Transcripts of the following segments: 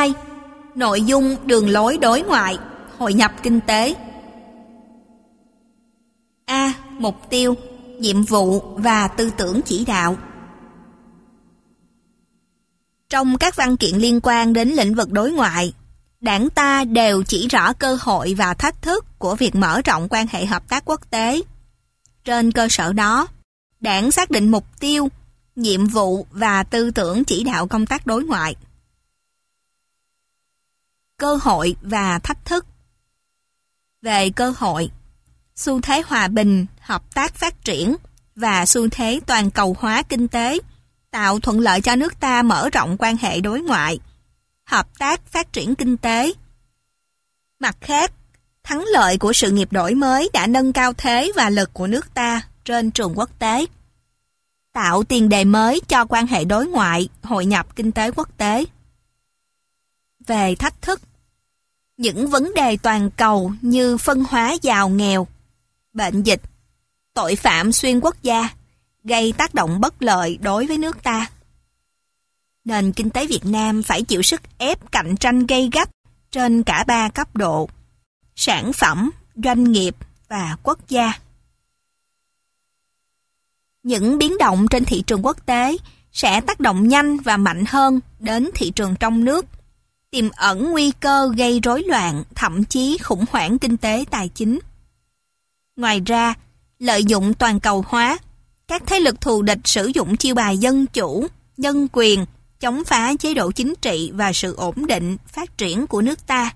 2. Nội dung đường lối đối ngoại, hội nhập kinh tế. A. Mục tiêu, nhiệm vụ và tư tưởng chỉ đạo. Trong các văn kiện liên quan đến lĩnh vực đối ngoại, Đảng ta đều chỉ rõ cơ hội và thách thức của việc mở rộng quan hệ hợp tác quốc tế. Trên cơ sở đó, Đảng xác định mục tiêu, nhiệm vụ và tư tưởng chỉ đạo công tác đối ngoại. Cơ hội và thách thức. Về cơ hội, xu thế hòa bình, hợp tác phát triển và xu thế toàn cầu hóa kinh tế tạo thuận lợi cho nước ta mở rộng quan hệ đối ngoại, hợp tác phát triển kinh tế. Mặt khác, thắng lợi của sự nghiệp đổi mới đã nâng cao thế và lực của nước ta trên trường quốc tế, tạo tiền đề mới cho quan hệ đối ngoại, hội nhập kinh tế quốc tế. Về thách thức, những vấn đề toàn cầu như phân hóa giàu nghèo, bệnh dịch, tội phạm xuyên quốc gia gây tác động bất lợi đối với nước ta. Nền kinh tế Việt Nam phải chịu sức ép cạnh tranh gay gắt trên cả 3 cấp độ: sản phẩm, doanh nghiệp và quốc gia. Những biến động trên thị trường quốc tế sẽ tác động nhanh và mạnh hơn đến thị trường trong nước, tiềm ẩn nguy cơ gây rối loạn, thậm chí khủng hoảng kinh tế tài chính. Ngoài ra, lợi dụng toàn cầu hóa, các thế lực thù địch sử dụng chiêu bài dân chủ, nhân quyền, chống phá chế độ chính trị và sự ổn định, phát triển của nước ta.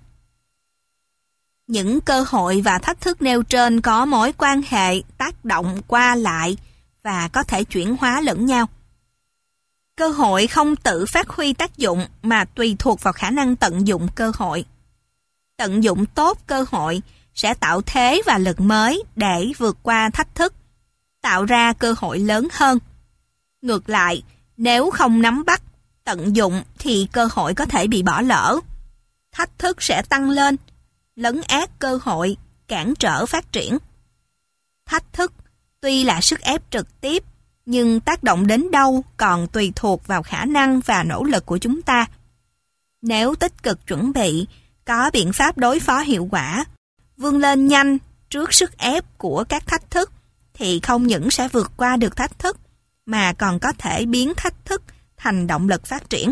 Những cơ hội và thách thức nêu trên có mối quan hệ, tác động qua lại và có thể chuyển hóa lẫn nhau. Cơ hội không tự phát huy tác dụng mà tùy thuộc vào khả năng tận dụng cơ hội. Tận dụng tốt cơ hội sẽ tạo thế và lực mới để vượt qua thách thức, tạo ra cơ hội lớn hơn. Ngược lại, nếu không nắm bắt, tận dụng thì cơ hội có thể bị bỏ lỡ. Thách thức sẽ tăng lên, lấn át cơ hội, cản trở phát triển. Thách thức tuy là sức ép trực tiếp, nhưng tác động đến đâu còn tùy thuộc vào khả năng và nỗ lực của chúng ta. Nếu tích cực chuẩn bị, có biện pháp đối phó hiệu quả, vươn lên nhanh trước sức ép của các thách thức, thì không những sẽ vượt qua được thách thức, mà còn có thể biến thách thức thành động lực phát triển.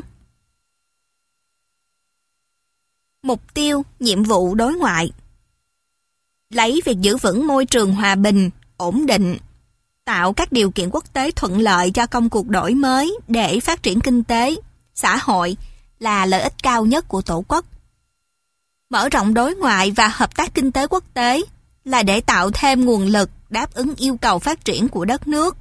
Mục tiêu, nhiệm vụ đối ngoại. Lấy việc giữ vững môi trường hòa bình, ổn định, tạo các điều kiện quốc tế thuận lợi cho công cuộc đổi mới để phát triển kinh tế, xã hội là lợi ích cao nhất của Tổ quốc. Mở rộng đối ngoại và hợp tác kinh tế quốc tế là để tạo thêm nguồn lực đáp ứng yêu cầu phát triển của đất nước.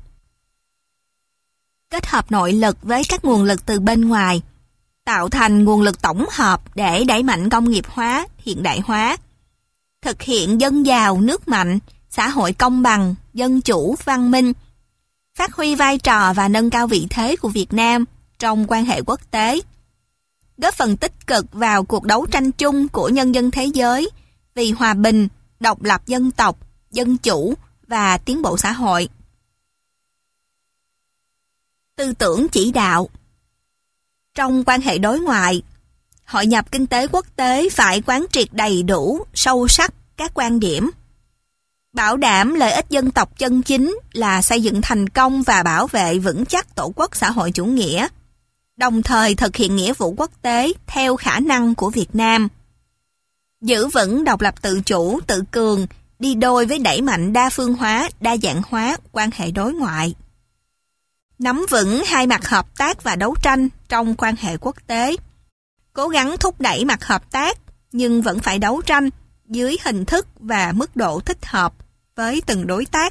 Kết hợp nội lực với các nguồn lực từ bên ngoài, tạo thành nguồn lực tổng hợp để đẩy mạnh công nghiệp hóa, hiện đại hóa, thực hiện dân giàu, nước mạnh, xã hội công bằng, dân chủ, văn minh, phát huy vai trò và nâng cao vị thế của Việt Nam trong quan hệ quốc tế, góp phần tích cực vào cuộc đấu tranh chung của nhân dân thế giới vì hòa bình, độc lập dân tộc, dân chủ và tiến bộ xã hội. Tư tưởng chỉ đạo. Trong quan hệ đối ngoại, hội nhập kinh tế quốc tế phải quán triệt đầy đủ, sâu sắc các quan điểm. Bảo đảm lợi ích dân tộc chân chính là xây dựng thành công và bảo vệ vững chắc Tổ quốc xã hội chủ nghĩa, đồng thời thực hiện nghĩa vụ quốc tế theo khả năng của Việt Nam. Giữ vững độc lập tự chủ, tự cường, đi đôi với đẩy mạnh đa phương hóa, đa dạng hóa quan hệ đối ngoại. Nắm vững hai mặt hợp tác và đấu tranh trong quan hệ quốc tế. Cố gắng thúc đẩy mặt hợp tác, nhưng vẫn phải đấu tranh dưới hình thức và mức độ thích hợp với từng đối tác.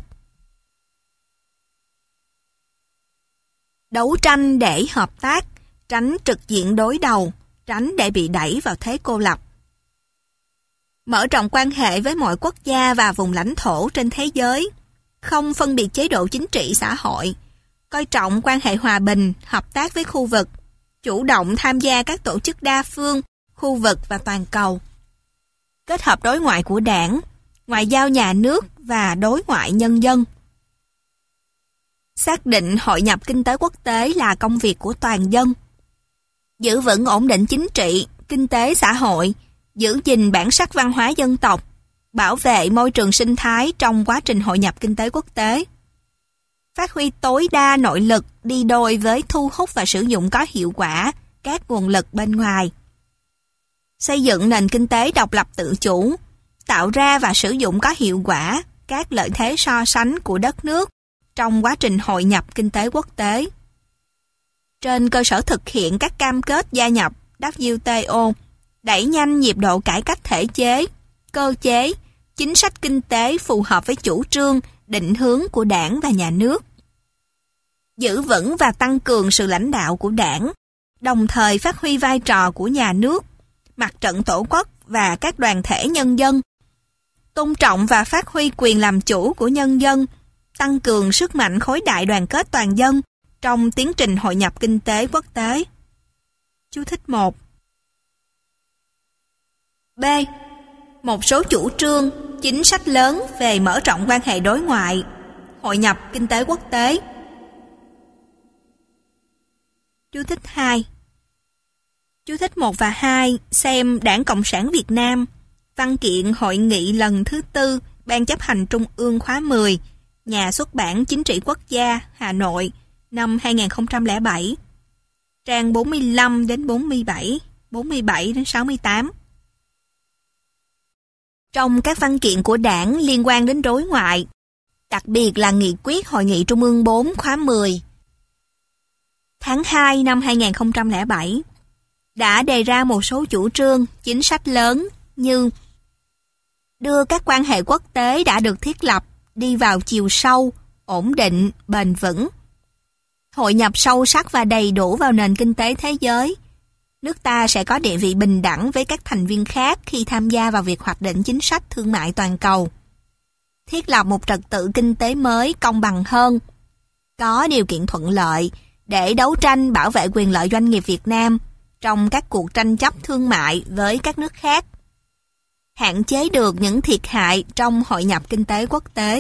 Đấu tranh để hợp tác, tránh trực diện đối đầu, tránh để bị đẩy vào thế cô lập. Mở rộng quan hệ với mọi quốc gia và vùng lãnh thổ trên thế giới, không phân biệt chế độ chính trị xã hội, coi trọng quan hệ hòa bình, hợp tác với khu vực, chủ động tham gia các tổ chức đa phương, khu vực và toàn cầu. Kết hợp đối ngoại của Đảng, ngoại giao nhà nước và đối ngoại nhân dân. Xác định hội nhập kinh tế quốc tế là công việc của toàn dân. Giữ vững ổn định chính trị, kinh tế xã hội, giữ gìn bản sắc văn hóa dân tộc, bảo vệ môi trường sinh thái trong quá trình hội nhập kinh tế quốc tế. Phát huy tối đa nội lực đi đôi với thu hút và sử dụng có hiệu quả các nguồn lực bên ngoài. Xây dựng nền kinh tế độc lập tự chủ, tạo ra và sử dụng có hiệu quả các lợi thế so sánh của đất nước trong quá trình hội nhập kinh tế quốc tế. Trên cơ sở thực hiện các cam kết gia nhập WTO, đẩy nhanh nhịp độ cải cách thể chế, cơ chế, chính sách kinh tế phù hợp với chủ trương, định hướng của Đảng và Nhà nước. Giữ vững và tăng cường sự lãnh đạo của Đảng, đồng thời phát huy vai trò của Nhà nước, Mặt trận Tổ quốc và các đoàn thể nhân dân. Tôn trọng và phát huy quyền làm chủ của nhân dân, tăng cường sức mạnh khối đại đoàn kết toàn dân trong tiến trình hội nhập kinh tế quốc tế. Chú thích 1. B. Một số chủ trương, chính sách lớn về mở rộng quan hệ đối ngoại, hội nhập kinh tế quốc tế. Chú thích 2. Chú thích 1 và 2 xem Đảng Cộng sản Việt Nam, văn kiện hội nghị lần thứ 4 Ban chấp hành Trung ương khóa 10, Nhà xuất bản Chính trị Quốc gia, Hà Nội, năm 2007, trang 45 đến 47, 47 đến 68. Trong các văn kiện của Đảng liên quan đến đối ngoại, đặc biệt là nghị quyết Hội nghị Trung ương 4 khóa 10, tháng 2 năm 2007, đã đề ra một số chủ trương, chính sách lớn như đưa các quan hệ quốc tế đã được thiết lập đi vào chiều sâu, ổn định, bền vững, hội nhập sâu sắc và đầy đủ vào nền kinh tế thế giới. Nước ta sẽ có địa vị bình đẳng với các thành viên khác khi tham gia vào việc hoạch định chính sách thương mại toàn cầu. Thiết lập một trật tự kinh tế mới công bằng hơn, có điều kiện thuận lợi để đấu tranh bảo vệ quyền lợi doanh nghiệp Việt Nam trong các cuộc tranh chấp thương mại với các nước khác. Hạn chế được những thiệt hại trong hội nhập kinh tế quốc tế.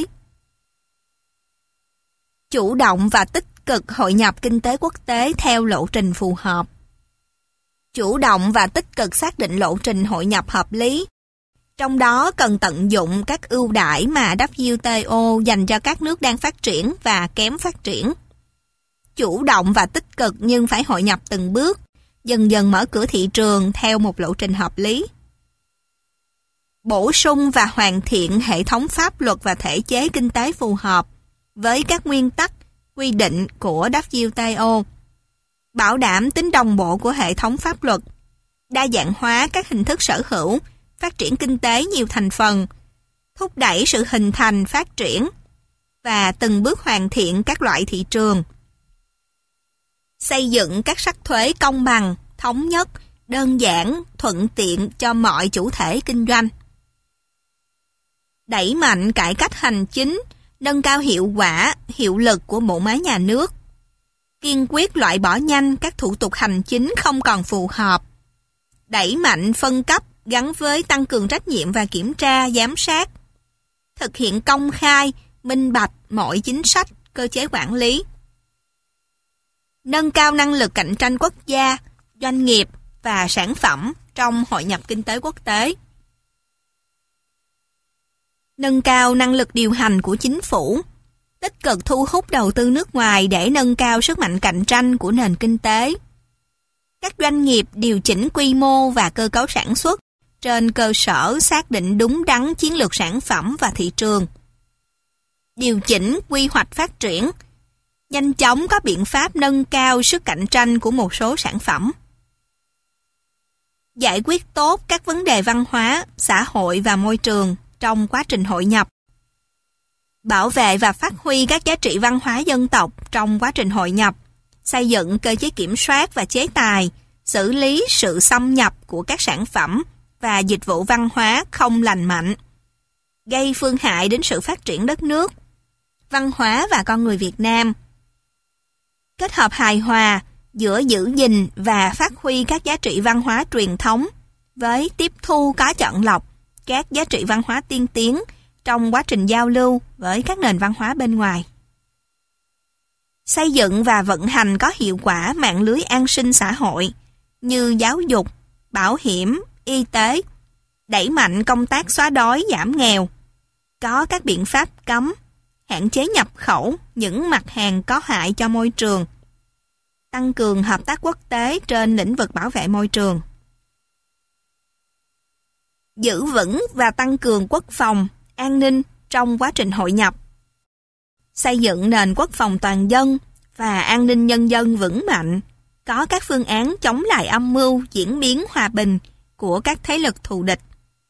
Chủ động và tích cực hội nhập kinh tế quốc tế theo lộ trình phù hợp. Chủ động và tích cực xác định lộ trình hội nhập hợp lý. Trong đó cần tận dụng các ưu đãi mà WTO dành cho các nước đang phát triển và kém phát triển. Chủ động và tích cực nhưng phải hội nhập từng bước, dần dần mở cửa thị trường theo một lộ trình hợp lý. Bổ sung và hoàn thiện hệ thống pháp luật và thể chế kinh tế phù hợp với các nguyên tắc, quy định của WTO. Bảo đảm tính đồng bộ của hệ thống pháp luật, đa dạng hóa các hình thức sở hữu, phát triển kinh tế nhiều thành phần, thúc đẩy sự hình thành, phát triển và từng bước hoàn thiện các loại thị trường. Xây dựng các sắc thuế công bằng, thống nhất, đơn giản, thuận tiện cho mọi chủ thể kinh doanh. Đẩy mạnh cải cách hành chính, nâng cao hiệu quả, hiệu lực của bộ máy nhà nước. Kiên quyết loại bỏ nhanh các thủ tục hành chính không còn phù hợp. Đẩy mạnh phân cấp gắn với tăng cường trách nhiệm và kiểm tra, giám sát. Thực hiện công khai, minh bạch mọi chính sách, cơ chế quản lý. Nâng cao năng lực cạnh tranh quốc gia, doanh nghiệp và sản phẩm trong hội nhập kinh tế quốc tế. Nâng cao năng lực điều hành của chính phủ, tích cực thu hút đầu tư nước ngoài để nâng cao sức mạnh cạnh tranh của nền kinh tế. Các doanh nghiệp điều chỉnh quy mô và cơ cấu sản xuất trên cơ sở xác định đúng đắn chiến lược sản phẩm và thị trường. Điều chỉnh quy hoạch phát triển, nhanh chóng có biện pháp nâng cao sức cạnh tranh của một số sản phẩm. Giải quyết tốt các vấn đề văn hóa, xã hội và môi trường trong quá trình hội nhập. Bảo vệ và phát huy các giá trị văn hóa dân tộc trong quá trình hội nhập, xây dựng cơ chế kiểm soát và chế tài, xử lý sự xâm nhập của các sản phẩm và dịch vụ văn hóa không lành mạnh, gây phương hại đến sự phát triển đất nước, văn hóa và con người Việt Nam. Kết hợp hài hòa giữa giữ gìn và phát huy các giá trị văn hóa truyền thống với tiếp thu có chọn lọc các giá trị văn hóa tiên tiến trong quá trình giao lưu với các nền văn hóa bên ngoài. Xây dựng và vận hành có hiệu quả mạng lưới an sinh xã hội như giáo dục, bảo hiểm, y tế, đẩy mạnh công tác xóa đói giảm nghèo, có các biện pháp cấm, hạn chế nhập khẩu những mặt hàng có hại cho môi trường, tăng cường hợp tác quốc tế trên lĩnh vực bảo vệ môi trường. Giữ vững và tăng cường quốc phòng, an ninh trong quá trình hội nhập. Xây dựng nền quốc phòng toàn dân và an ninh nhân dân vững mạnh, có các phương án chống lại âm mưu diễn biến hòa bình của các thế lực thù địch.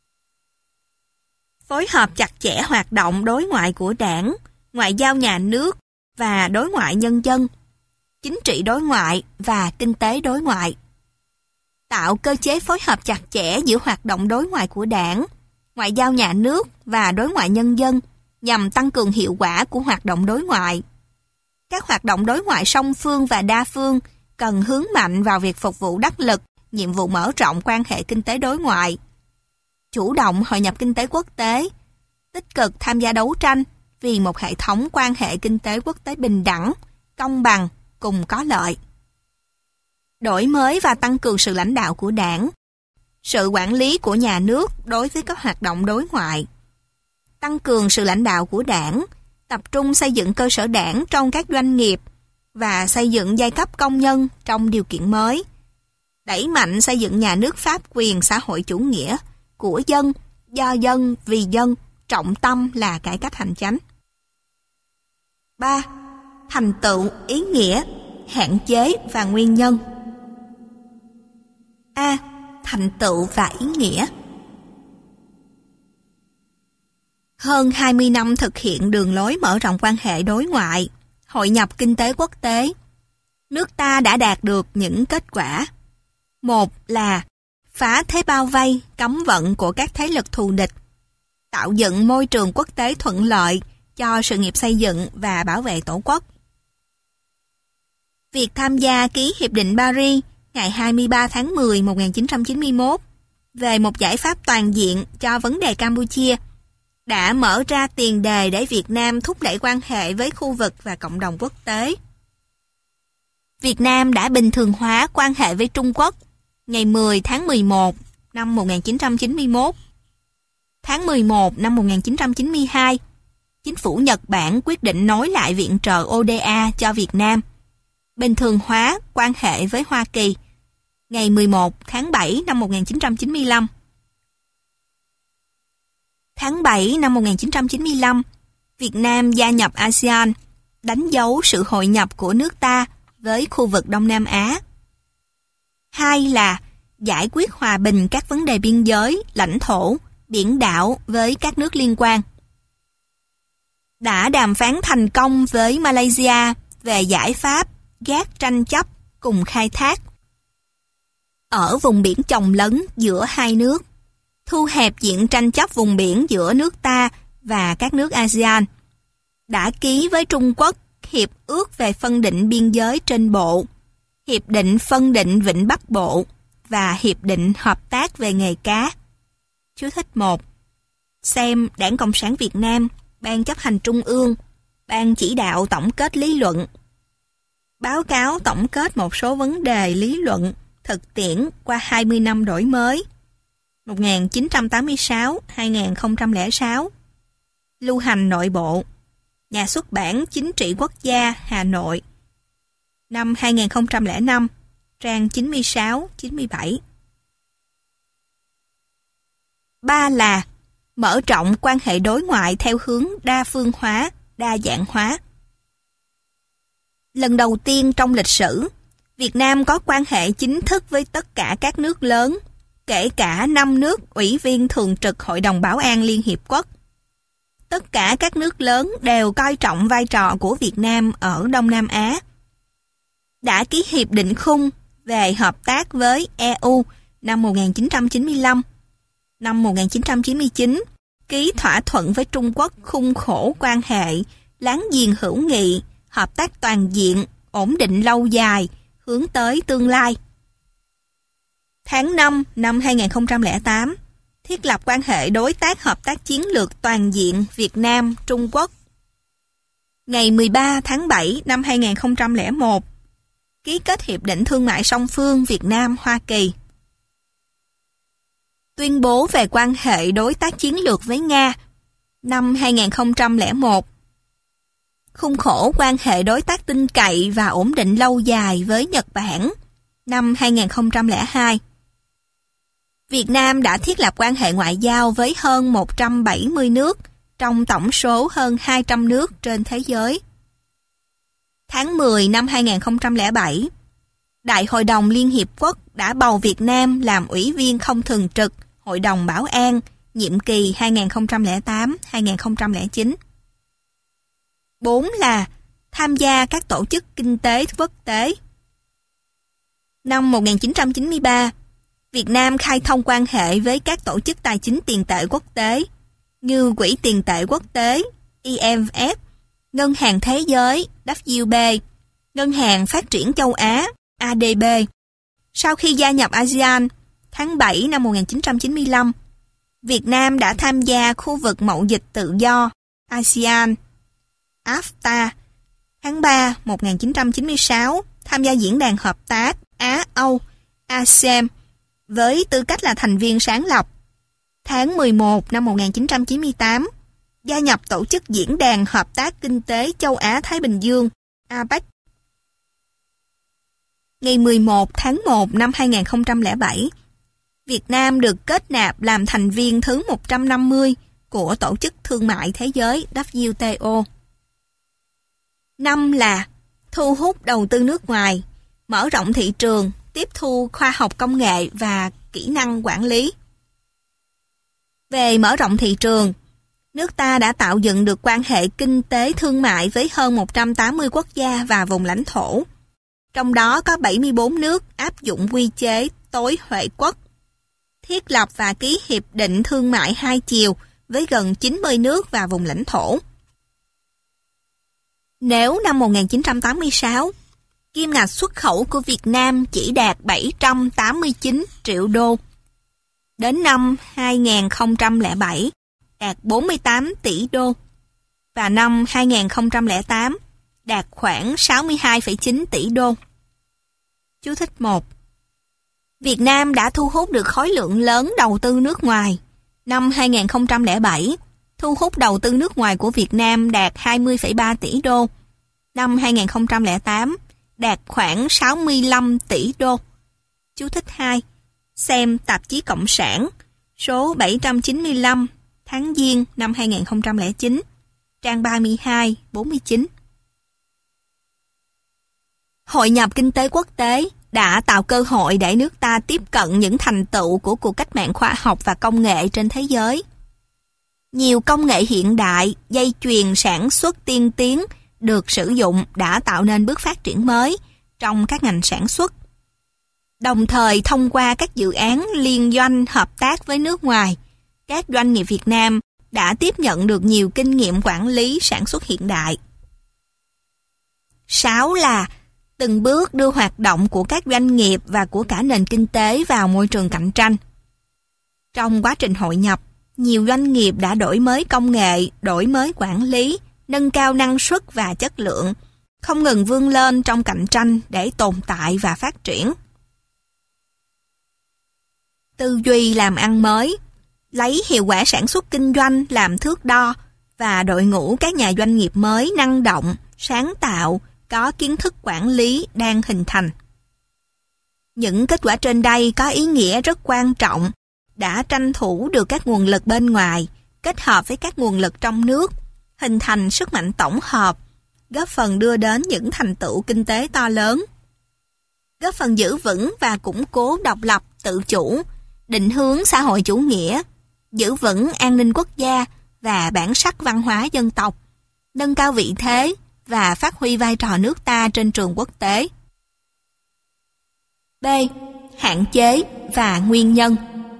Phối hợp chặt chẽ hoạt động đối ngoại của Đảng, ngoại giao nhà nước và đối ngoại nhân dân, chính trị đối ngoại và kinh tế đối ngoại. Tạo cơ chế phối hợp chặt chẽ giữa hoạt động đối ngoại của Đảng, ngoại giao nhà nước và đối ngoại nhân dân nhằm tăng cường hiệu quả của hoạt động đối ngoại. Các hoạt động đối ngoại song phương và đa phương cần hướng mạnh vào việc phục vụ đắc lực nhiệm vụ mở rộng quan hệ kinh tế đối ngoại, chủ động hội nhập kinh tế quốc tế, tích cực tham gia đấu tranh vì một hệ thống quan hệ kinh tế quốc tế bình đẳng, công bằng, cùng có lợi. Đổi mới và tăng cường sự lãnh đạo của Đảng, sự quản lý của nhà nước đối với các hoạt động đối ngoại. Tăng cường sự lãnh đạo của Đảng, tập trung xây dựng cơ sở Đảng trong các doanh nghiệp và xây dựng giai cấp công nhân trong điều kiện mới. Đẩy mạnh xây dựng nhà nước pháp quyền xã hội chủ nghĩa, của dân, do dân, vì dân, trọng tâm là cải cách hành chánh. 3. Thành tựu, ý nghĩa, hạn chế và nguyên nhân. A. Thành tựu và ý nghĩa. Hơn 20 năm thực hiện đường lối mở rộng quan hệ đối ngoại, hội nhập kinh tế quốc tế, nước ta đã đạt được những kết quả. Một là phá thế bao vây, cấm vận của các thế lực thù địch, tạo dựng môi trường quốc tế thuận lợi cho sự nghiệp xây dựng và bảo vệ Tổ quốc. Việc tham gia ký Hiệp định Paris ngày 23 tháng 10 1991 về một giải pháp toàn diện cho vấn đề Campuchia đã mở ra tiền đề để Việt Nam thúc đẩy quan hệ với khu vực và cộng đồng quốc tế. Việt Nam đã bình thường hóa quan hệ với Trung Quốc ngày 10 tháng 11 năm 1991. Tháng 11 năm 1992, chính phủ Nhật Bản quyết định nối lại viện trợ ODA cho Việt Nam, bình thường hóa quan hệ với Hoa Kỳ ngày 11 tháng 7 năm 1995. Tháng 7 năm 1995, Việt Nam gia nhập ASEAN, đánh dấu sự hội nhập của nước ta với khu vực Đông Nam Á. 2 là giải quyết hòa bình các vấn đề biên giới, lãnh thổ, biển đảo với các nước liên quan. Đã đàm phán thành công với Malaysia về giải pháp gác tranh chấp cùng khai thác ở vùng biển chồng lấn giữa hai nước, thu hẹp diện tranh chấp vùng biển giữa nước ta và các nước ASEAN. Đã ký với Trung Quốc Hiệp ước về phân định biên giới trên bộ, Hiệp định phân định Vịnh Bắc Bộ và Hiệp định hợp tác về nghề cá. Chú thích 1. Xem Đảng Cộng sản Việt Nam, Ban chấp hành Trung ương, Ban chỉ đạo tổng kết lý luận. Báo cáo tổng kết một số vấn đề lý luận, thực tiễn qua 20 năm đổi mới 1986-2006. Lưu hành nội bộ. Nhà xuất bản Chính trị Quốc gia Hà Nội. Năm 2005, trang 96-97. 3 là mở rộng quan hệ đối ngoại theo hướng đa phương hóa, đa dạng hóa. Lần đầu tiên trong lịch sử, Việt Nam có quan hệ chính thức với tất cả các nước lớn, kể cả 5 nước ủy viên thường trực Hội đồng Bảo an Liên Hiệp Quốc. Tất cả các nước lớn đều coi trọng vai trò của Việt Nam ở Đông Nam Á. Đã ký hiệp định khung về hợp tác với EU năm 1995. Năm 1999, ký thỏa thuận với Trung Quốc khung khổ quan hệ, láng giềng hữu nghị, hợp tác toàn diện, ổn định lâu dài, hướng tới tương lai. Tháng 5 năm 2008, thiết lập quan hệ đối tác hợp tác chiến lược toàn diện Việt Nam-Trung Quốc. Ngày 13 tháng 7 năm 2001, ký kết Hiệp định Thương mại song phương Việt Nam-Hoa Kỳ. Tuyên bố về quan hệ đối tác chiến lược với Nga năm 2001. Khung khổ quan hệ đối tác tin cậy và ổn định lâu dài với Nhật Bản năm 2002. Việt Nam đã thiết lập quan hệ ngoại giao với hơn 170 nước trong tổng số hơn 200 nước trên thế giới. Tháng 10 năm 2007, Đại hội đồng Liên Hiệp Quốc đã bầu Việt Nam làm ủy viên không thường trực Hội đồng Bảo an nhiệm kỳ 2008-2009. 4 là tham gia các tổ chức kinh tế quốc tế. Năm 1993, Việt Nam khai thông quan hệ với các tổ chức tài chính tiền tệ quốc tế như Quỹ tiền tệ quốc tế IMF, Ngân hàng Thế giới WB, Ngân hàng Phát triển châu Á ADB. Sau khi gia nhập ASEAN, tháng 7 năm 1995, Việt Nam đã tham gia khu vực mậu dịch tự do ASEAN, AFTA. Tháng 3 1996, tham gia Diễn đàn Hợp tác Á-Âu, ASEM, với tư cách là thành viên sáng lập. Tháng 11 năm 1998, gia nhập tổ chức Diễn đàn Hợp tác Kinh tế Châu Á-Thái Bình Dương, APEC. Ngày 11 tháng 1 năm 2007, Việt Nam được kết nạp làm thành viên thứ 150 của Tổ chức Thương mại Thế giới WTO. 5 là thu hút đầu tư nước ngoài, mở rộng thị trường, tiếp thu khoa học công nghệ và kỹ năng quản lý. Về mở rộng thị trường, nước ta đã tạo dựng được quan hệ kinh tế thương mại với hơn 180 quốc gia và vùng lãnh thổ. Trong đó có 74 nước áp dụng quy chế tối huệ quốc, thiết lập và ký hiệp định thương mại hai chiều với gần 90 nước và vùng lãnh thổ. Nếu năm 1986, kim ngạch xuất khẩu của Việt Nam chỉ đạt 789 triệu đô, đến năm 2007 đạt 48 tỷ đô, và năm 2008 đạt khoảng 62,9 tỷ đô. Chú thích 1. Việt Nam đã thu hút được khối lượng lớn đầu tư nước ngoài. Năm 2007, thu hút đầu tư nước ngoài của Việt Nam đạt 20,3 tỷ đô. Năm 2008, đạt khoảng 65 tỷ đô. Chú thích 2. Xem tạp chí Cộng sản, số 795, tháng Giêng năm 2009, trang 32-49. Hội nhập kinh tế quốc tế đã tạo cơ hội để nước ta tiếp cận những thành tựu của cuộc cách mạng khoa học và công nghệ trên thế giới. Nhiều công nghệ hiện đại, dây chuyền sản xuất tiên tiến được sử dụng đã tạo nên bước phát triển mới trong các ngành sản xuất. Đồng thời thông qua các dự án liên doanh hợp tác với nước ngoài, các doanh nghiệp Việt Nam đã tiếp nhận được nhiều kinh nghiệm quản lý sản xuất hiện đại. 6 là từng bước đưa hoạt động của các doanh nghiệp và của cả nền kinh tế vào môi trường cạnh tranh. Trong quá trình hội nhập, nhiều doanh nghiệp đã đổi mới công nghệ, đổi mới quản lý, nâng cao năng suất và chất lượng, không ngừng vươn lên trong cạnh tranh để tồn tại và phát triển. Tư duy làm ăn mới, lấy hiệu quả sản xuất kinh doanh làm thước đo và đội ngũ các nhà doanh nghiệp mới năng động, sáng tạo, có kiến thức quản lý đang hình thành. Những kết quả trên đây có ý nghĩa rất quan trọng, đã tranh thủ được các nguồn lực bên ngoài, kết hợp với các nguồn lực trong nước, hình thành sức mạnh tổng hợp, góp phần đưa đến những thành tựu kinh tế to lớn. Góp phần giữ vững và củng cố độc lập, tự chủ, định hướng xã hội chủ nghĩa, giữ vững an ninh quốc gia và bản sắc văn hóa dân tộc, nâng cao vị thế và phát huy vai trò nước ta trên trường quốc tế. B. Hạn chế và nguyên nhân.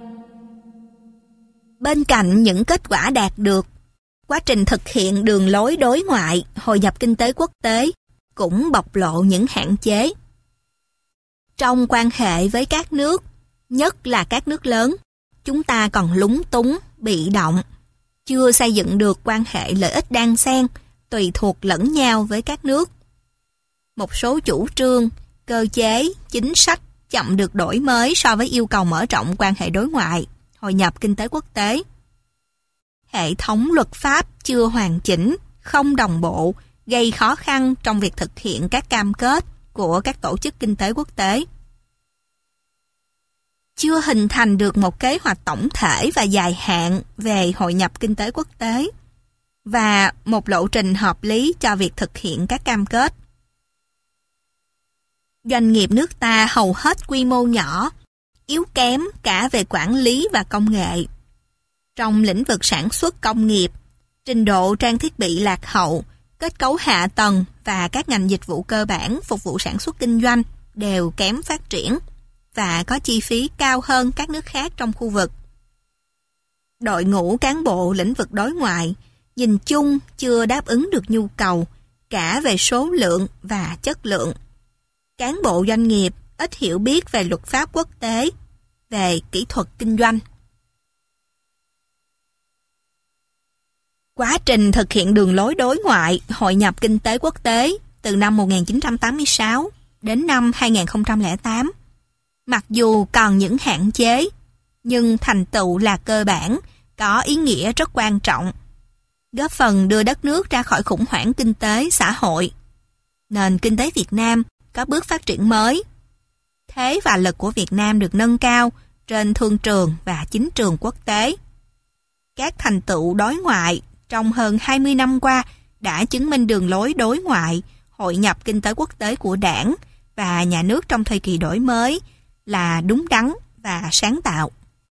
Bên cạnh những kết quả đạt được, quá trình thực hiện đường lối đối ngoại, hội nhập kinh tế quốc tế cũng bộc lộ những hạn chế. Trong quan hệ với các nước, nhất là các nước lớn, chúng ta còn lúng túng, bị động, chưa xây dựng được quan hệ lợi ích đan xen, tùy thuộc lẫn nhau với các nước. Một số chủ trương, cơ chế, chính sách chậm được đổi mới so với yêu cầu mở rộng quan hệ đối ngoại, hội nhập kinh tế quốc tế. Hệ thống luật pháp chưa hoàn chỉnh, không đồng bộ, gây khó khăn trong việc thực hiện các cam kết của các tổ chức kinh tế quốc tế. Chưa hình thành được một kế hoạch tổng thể và dài hạn về hội nhập kinh tế quốc tế và một lộ trình hợp lý cho việc thực hiện các cam kết. Doanh nghiệp nước ta hầu hết quy mô nhỏ, yếu kém cả về quản lý và công nghệ. Trong lĩnh vực sản xuất công nghiệp, trình độ trang thiết bị lạc hậu, kết cấu hạ tầng và các ngành dịch vụ cơ bản phục vụ sản xuất kinh doanh đều kém phát triển và có chi phí cao hơn các nước khác trong khu vực. Đội ngũ cán bộ lĩnh vực đối ngoại nhìn chung chưa đáp ứng được nhu cầu cả về số lượng và chất lượng. Cán bộ doanh nghiệp ít hiểu biết về luật pháp quốc tế, về kỹ thuật kinh doanh. Quá trình thực hiện đường lối đối ngoại, hội nhập kinh tế quốc tế từ năm 1986 đến năm 2008, mặc dù còn những hạn chế, nhưng thành tựu là cơ bản, có ý nghĩa rất quan trọng, góp phần đưa đất nước ra khỏi khủng hoảng kinh tế, xã hội. Nền kinh tế Việt Nam có bước phát triển mới. Thế và lực của Việt Nam được nâng cao trên thương trường và chính trường quốc tế. Các thành tựu đối ngoại trong hơn 20 năm qua đã chứng minh đường lối đối ngoại, hội nhập kinh tế quốc tế của Đảng và nhà nước trong thời kỳ đổi mới là đúng đắn và sáng tạo.